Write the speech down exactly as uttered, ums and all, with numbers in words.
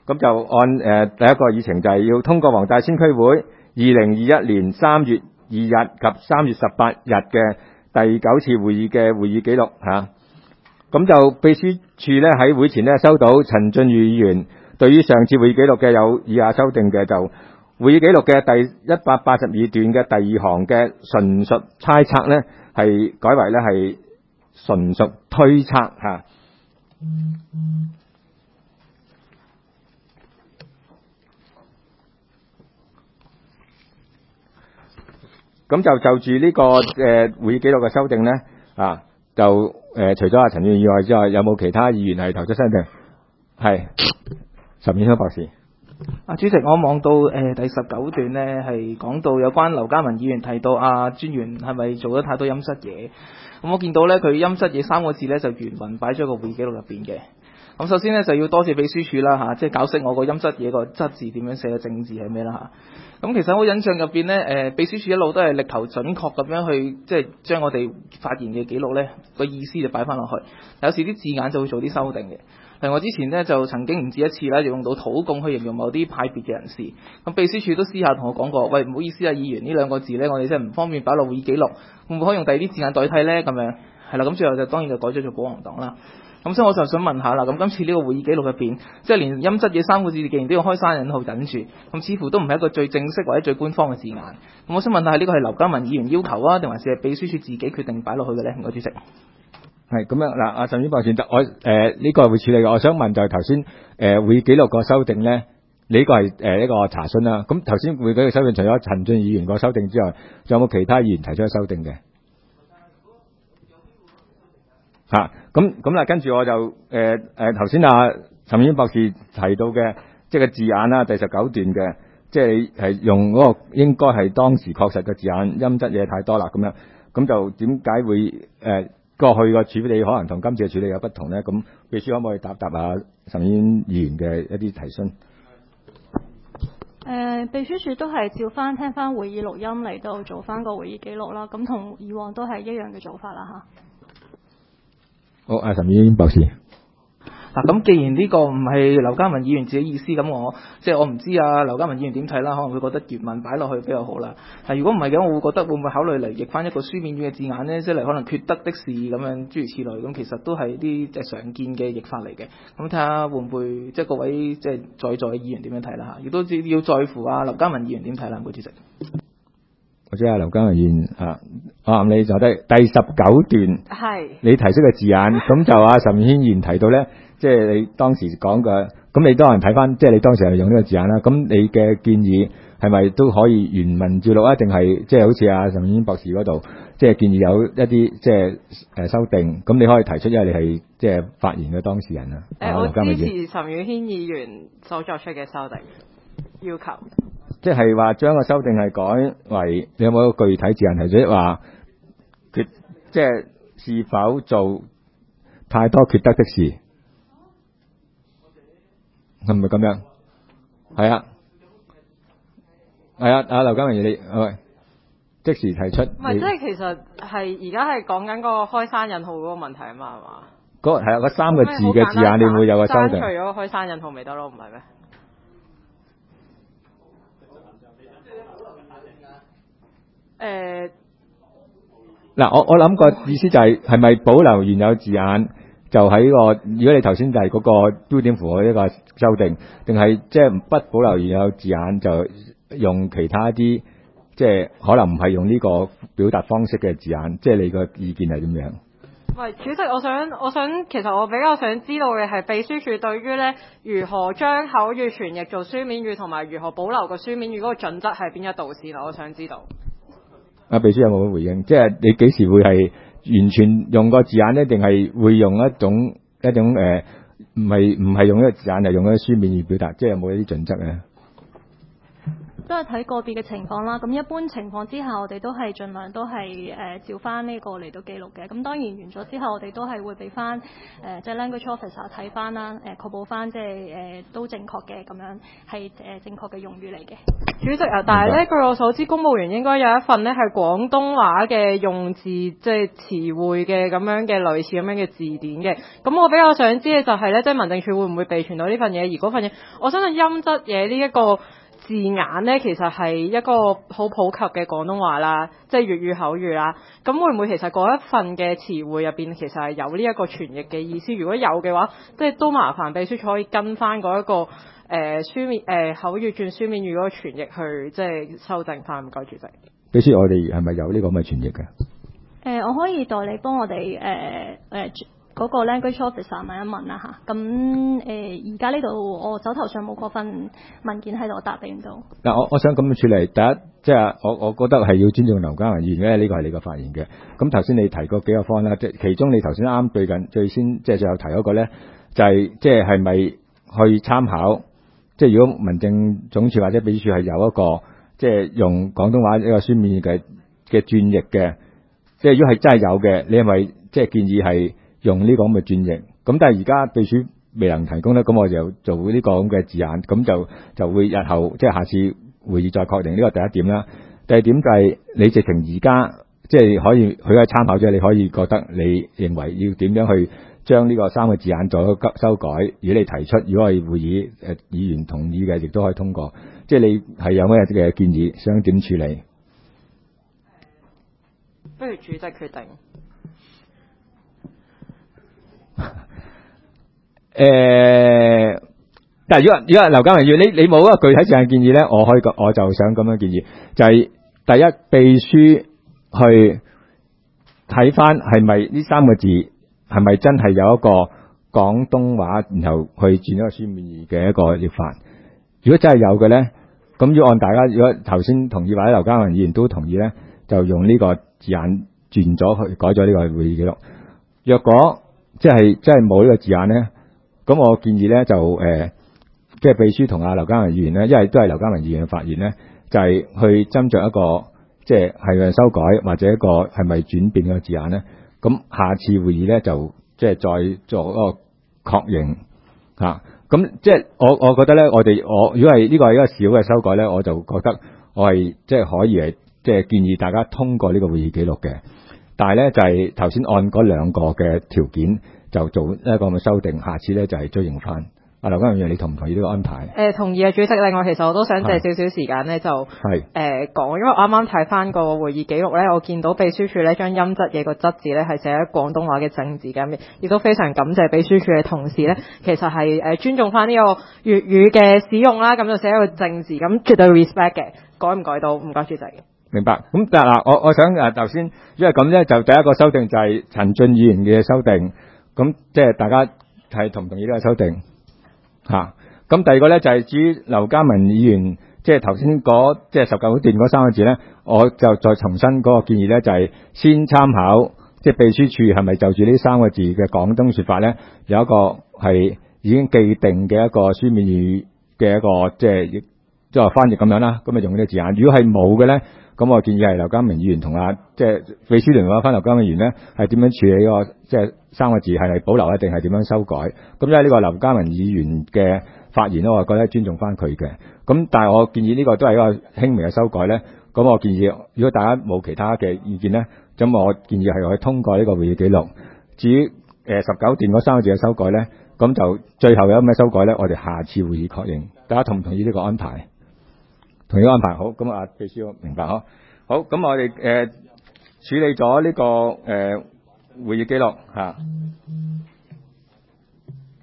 咁就按誒、呃、第一個議程就係要通過黃大仙區會二零二一年三月二日及三月十八日嘅第九次會議嘅會議記錄嚇。咁、啊、就秘書處咧喺會前咧收到陳俊宇議員對於上次會議記錄嘅有以下修訂嘅，就會議記錄嘅第一百八十二段嘅第二行嘅純屬猜測咧，係改為咧係純屬推測嚇。咁就就住呢、這個誒、呃、會議記錄嘅修訂咧，啊就誒、呃、除咗阿陳議員以外之外，有冇其他議員係提出修訂？係岑衍香博士。 啊，主席，我望到誒、呃、第十九段咧，係講到有關劉嘉文議員提到啊專員係咪做咗太多陰濕嘢？咁我見到咧佢陰濕嘢三個字咧就原文擺咗個會議記錄入邊嘅。咁首先咧就要多謝秘書處啦嚇、啊，即係搞識我個陰濕嘢個質字點樣寫嘅正字係咩啦嚇。咁其實我印象入邊咧，誒秘書處一路都係力求準確咁樣去，即係將我哋發言嘅記錄咧個意思就擺翻落去。有時啲字眼就會做啲修訂嘅。例如我之前咧就曾經唔止一次啦，就用到土共去形容某啲派別嘅人士。咁秘書處都私下同我講過，喂，唔好意思啊，議員呢兩個字咧，我哋真係唔方便擺落會議記錄，會唔會可以用第二啲字眼代替咧？咁樣係啦，咁最後就當然就改咗做保皇黨啦。咁所以我就想問下啦，咁今次呢個會議記錄入邊，即係連陰質嘢三個字，既然都要開山引號等住，咁似乎都唔係一個最正式或者最官方嘅字眼。咁我想問下，呢個係劉嘉文議員要求啊，定還是係秘書處自己決定擺落去嘅咧？唔該，主席。 係咁樣嗱，阿岑衍博士，我誒呢、呃這個會處理嘅。我想問就係頭先誒會議記錄個修訂咧，你呢個係誒一個查詢啦。咁頭先會議記錄修訂，除咗陳俊議員個修訂之外，仲有冇其他議員提出修訂嘅？嚇，咁咁啦，跟住我就誒誒頭先阿岑衍博士提到嘅，即係個字眼啦，第十九段嘅，即係係用嗰個應該係當時確實嘅字眼，陰質嘢太多啦，咁樣咁就點解會誒、呃、過去個處理可能同今次嘅處理有不同咧？咁秘書可唔可以答答啊岑議員嘅一啲提詢？誒、 呃，秘書處都係照翻聽翻會議錄音嚟到做翻個會議記錄啦，咁同以往都係一樣嘅做法啦嚇。 好，阿岑議員博士。 嗱，咁既然呢個唔係劉嘉文議員自己意思，咁我即係我唔知啊劉嘉文議員點睇啦，可能會覺得原文擺落去比較好啦。但如果唔係嘅，我會覺得會唔會考慮嚟譯翻一個書面語嘅字眼呢？即係嚟可能缺德的事咁樣諸如此類，咁其實都係啲即係常見嘅譯法嚟嘅。咁睇下會唔會即係各位即係在座嘅議員點樣睇啦嚇？亦都要在乎啊劉嘉文議員點睇啦，唔該主席。 或者阿劉嘉文議員啊，啊你就得第十九段係你提出嘅字眼，咁就阿岑議員提到咧，即係你當時講嘅，咁你當然睇翻，即係你當時係用呢個字眼啦。咁你嘅建議係咪都可以原文照錄啊？定係即係好似阿岑議員博士嗰度，即係建議有一啲即係誒修訂？咁你可以提出，因為你係即係發言嘅當事人啊。 誒、呃，我支持岑宇軒議員所作出嘅修訂要求。 即係話將個修訂係改為，你有冇一個具體字眼提出話缺，即係是否做太多缺德的事，係咪咁樣？係啊，係啊，阿劉嘉文議員，喂，即時提出。 唔係，即係其實係而家係講緊嗰個開山引號嗰個問題啊嘛，係嘛？ 嗰個係啊，嗰三個字嘅字眼，你會有個修訂。 除咗開山引號咪得咯，唔係咩？誒， 嗱，我我諗個意思就係係咪保留原有字眼，就喺個，如果你頭先就係嗰個標點符號一個修訂，定係即係不保留原有字眼，就用其他啲即係可能唔係用呢個表達方式嘅字眼，即係你個意見係點樣？ 喂，主席，我想我想其實我比較想知道嘅係秘書處對於咧如何將口語傳譯做書面語，同埋如何保留個書面語嗰個準則係邊一度先啊？我想知道。 阿秘書有冇回應？即係你幾時會係完全用個字眼咧，定係會用一種一種誒，唔係唔係用一個字眼，係用一個書面語表達？即係有冇一啲準則咧？ 都係睇個別嘅情況啦。咁一般情況之下，我哋都係盡量都係誒、呃、照翻呢個嚟到記錄嘅。咁當然完咗之後，我哋都係會俾翻誒即係 language officer 睇翻啦，誒、呃、確保翻即係誒都正確嘅咁樣係誒、呃、正確嘅用語嚟嘅。 主席啊，但係咧據我所知，公務員應該有一份咧係廣東話嘅用字即係詞彙嘅咁樣嘅類似咁樣嘅字典嘅。咁我比較想知嘅就係咧，即係民政處會唔會備存到呢份嘢？而嗰份嘢，我相信陰質嘢呢一個字眼咧，其實係一個好普及嘅廣東話啦，即係粵語口語啦。咁會唔會其實嗰一份嘅詞彙入邊其實係有呢一個傳譯嘅意思？如果有嘅話，即係都麻煩秘書處可以跟翻嗰一個誒、呃、書面誒、呃、口語轉書面語嗰個傳譯去即係修正翻。唔該，主席。 秘書，我哋係咪有呢個咁嘅傳譯嘅？誒、 呃，我可以代你幫我哋誒誒。呃呃嗰個 language officer 問一問啦嚇，咁誒而家呢度我手頭上冇嗰份文件喺度，我答你唔到。嗱， 我我想咁樣處理，第一即係我我覺得係要尊重劉嘉文議員嘅，呢個係你嘅發言嘅。咁頭先你提過幾個方啦，即係其中你頭先啱最近最先即係最後提嗰個咧，就係即係係咪去參考？即係如果民政總署或者秘書處係有一個即係用廣東話一個書面嘅嘅轉譯嘅，即係如果係真係有嘅，你係咪即係建議係用呢個咁嘅轉譯？咁但係而家秘書未能提供咧，咁我就做呢個咁嘅字眼，咁就就會日後即係下次會議再確定。呢個第一點啦。第二點就係你直情而家即係可以佢係參考啫，你可以覺得你認為要點樣去將呢個三個字眼做咗修改，如果你提出，如果係會議誒議員同意嘅，亦都可以通過。即係你係有咩嘅建議，想點處理？ 不如主席決定。 誒、呃，但係如果如果劉嘉文議員，你你冇一個具體上嘅建議咧，我可以我就想咁樣建議，就係、是、第一秘書去睇翻係咪呢三個字係咪真係有一個廣東話，然後去轉一個書面語嘅一個譯法。如果真係有嘅咧，咁要按大家如果頭先同意或者劉嘉文議員都同意咧，就用呢個字眼轉咗去改咗呢個會議記錄。若果即係真係冇呢個字眼咧，咁我建議咧就誒、呃，即係秘書同阿劉嘉文議員咧，因為都係劉嘉文議員嘅發言咧，就係、是、去斟酌一個即係係咪修改或者一個係咪轉變嘅字眼咧。咁下次會議咧就即係再做一個確認嚇。咁、啊、即係我我覺得咧，我哋我如果係呢個係一個小嘅修改咧，我就覺得我係即係可以係即係建議大家通過呢個會議記錄嘅。但係咧就係頭先按嗰兩個嘅條件就做一個咁嘅修訂，下次咧就係、是、追認翻。阿劉嘉文議員，你同唔同意呢個安排？誒、 呃，同意啊，主席。另外，其實我都想借少少時間咧，就係誒講，因為我啱啱睇翻個會議記錄咧，我見到秘書處咧將陰質嘢個質字咧係寫喺廣東話嘅正字嘅，亦都非常感謝秘書處嘅同事咧，其實係誒、呃、尊重翻呢個粵語嘅使用啦，咁就寫一個正字，咁絕對 respect 嘅，改唔改到？唔該，主席。 明白。咁但係嗱，我我想誒頭先，因為咁咧，就第一個修訂就係陳俊議員嘅修訂，咁即係大家係同唔同意呢個修訂？吓、啊，咁第二個咧就係、是、至於劉嘉文議員，即係頭先嗰即係十九段嗰三個字咧，我就再重申嗰個建議咧，就係、是、先參考，即係秘書處係咪就住呢三個字嘅廣東說法咧，有一個係已經既定嘅一個書面語嘅一個即係即係翻譯咁樣啦，咁啊用呢個字眼。如果係冇嘅咧，咁我建議係劉嘉文議員同啊即係秘書聯絡翻劉嘉文議員咧，係點樣處理呢個即係三個字係咪保留一定係點樣修改？咁因為呢個劉嘉文議員嘅發言咧，我覺得尊重翻佢嘅。咁但係我建議呢個都係一個輕微嘅修改咧。咁我建議，如果大家冇其他嘅意見咧，咁我建議係可以通過呢個會議記錄。至於誒十九段嗰三個字嘅修改咧，咁就最後有咩修改咧？我哋下次會議確認。大家同唔同意呢個安排？同意安排。好，咁啊秘書明白嗬。好，咁我哋誒、呃、處理咗呢、這個誒、呃、會議記錄吓。